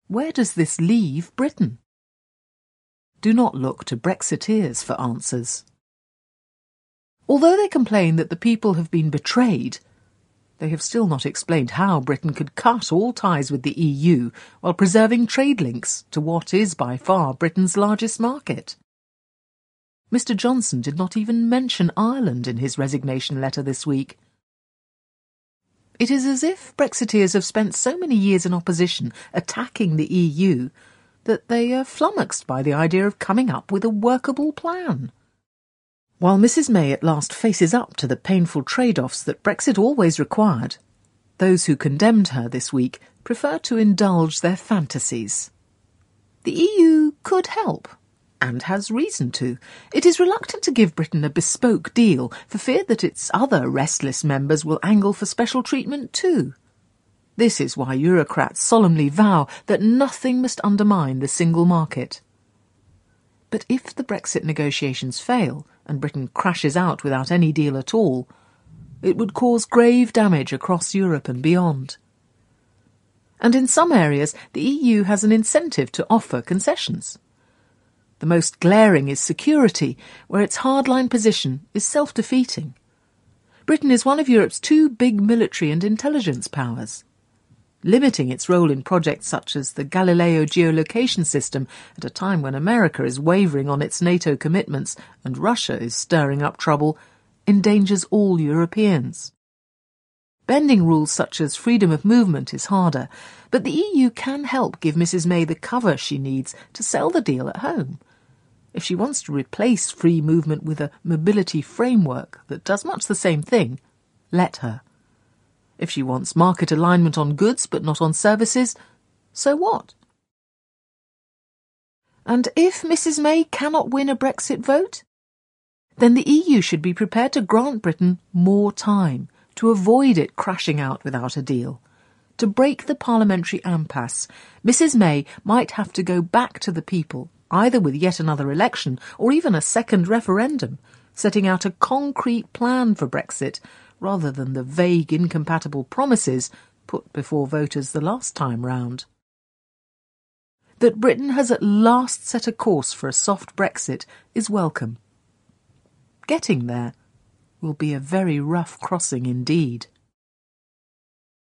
Where does this leave Britain? Do not look to Brexiteers for answers. Although they complain that the people have been betrayed, they have still not explained how Britain could cut all ties with the EU while preserving trade links to what is by far Britain's largest market. Mr Johnson did not even mention Ireland in his resignation letter this week. It is as if Brexiteers have spent so many years in opposition attacking the EU that they are flummoxed by the idea of coming up with a workable plan. While Mrs May at last faces up to the painful trade-offs that Brexit always required, those who condemned her this week prefer to indulge their fantasies. The EU could help, and has reason to. It is reluctant to give Britain a bespoke deal for fear that its other restless members will angle for special treatment too. This is why Eurocrats solemnly vow that nothing must undermine the single market. But if the Brexit negotiations fail and Britain crashes out without any deal at all, it would cause grave damage across Europe and beyond. And in some areas, the EU has an incentive to offer concessions. The most glaring is security, where its hardline position is self-defeating. Britain is one of Europe's two big military and intelligence powers. Limiting its role in projects such as the Galileo geolocation system at a time when America is wavering on its NATO commitments and Russia is stirring up trouble endangers all Europeans. Bending rules such as freedom of movement is harder, but the EU can help give Mrs May the cover she needs to sell the deal at home. If she wants to replace free movement with a mobility framework that does much the same thing, let her. If she wants market alignment on goods but not on services, so what? And if Mrs May cannot win a Brexit vote, then the EU should be prepared to grant Britain more time to avoid it crashing out without a deal. To break the parliamentary impasse, Mrs May might have to go back to the people, either with yet another election or even a second referendum, setting out a concrete plan for Brexit rather than the vague, incompatible promises put before voters the last time round. That Britain has at last set a course for a soft Brexit is welcome. Getting there will be a very rough crossing indeed.